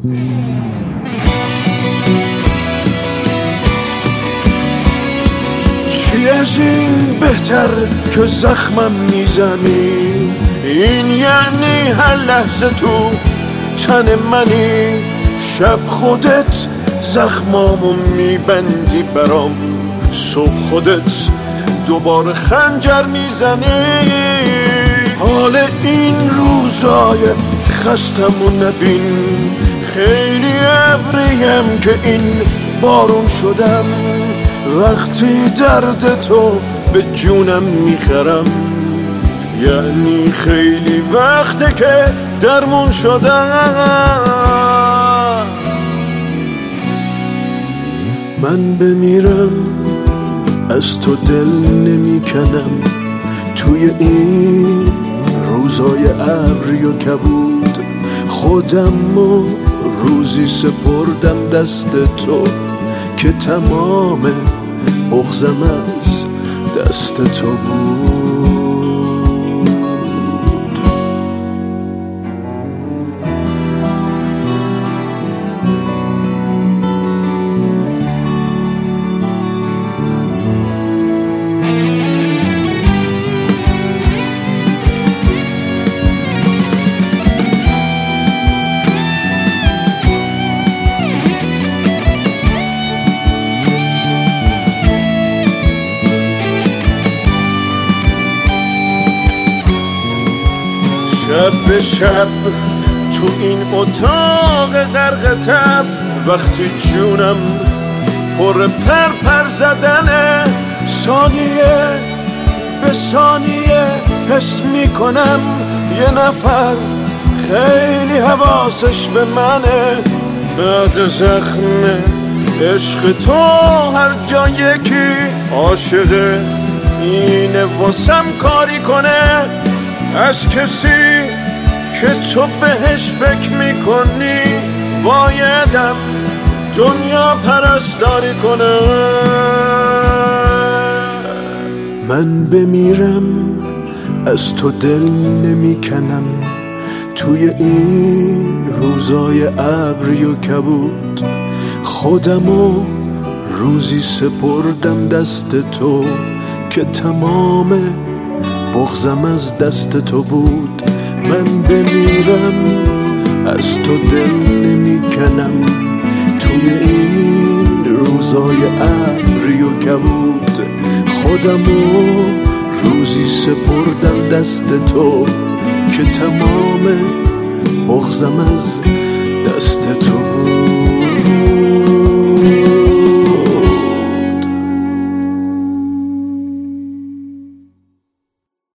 چی از این بهتر که زخمم میزنی؟ این یعنی هر لحظه تو تن منی، شب خودت زخمامو میبندی برام، صبح خودت دوباره خنجر میزنی. حال این روزای خستمو نبین، خیلی ابریم که این بارون شدم، وقتی درد تو به جونم میخرم، یعنی خیلی وقته که درمون شدم. من بمیرم از تو دل نمیکنم، توی این روزای ابری و کبود خودمو روزی سپردم دست تو، که تمام بغضم از دست تو بود. شب به شب تو این اتاق غرق تب، وقتی جونم پر پر زدنه، ثانیه به ثانیه حس میکنم یه نفر خیلی حواسش به منه. بعد زخم عشق تو هر جا یکی عاشقه، اینه واسم کاری کنه از کسی که تو بهش فکر میکنی، بایدم دنیا پرستاری کنه. من بمیرم از تو دل نمیکنم، توی این روزای ابری و کبود خودمو روزی سپردم دست تو، که تمام بغضم از دست تو بود. من بمیرم از تو دل نمیکنم، توی این روزای ابری و کبود خودمو روزی سپردم دست تو، که تمام بغضم از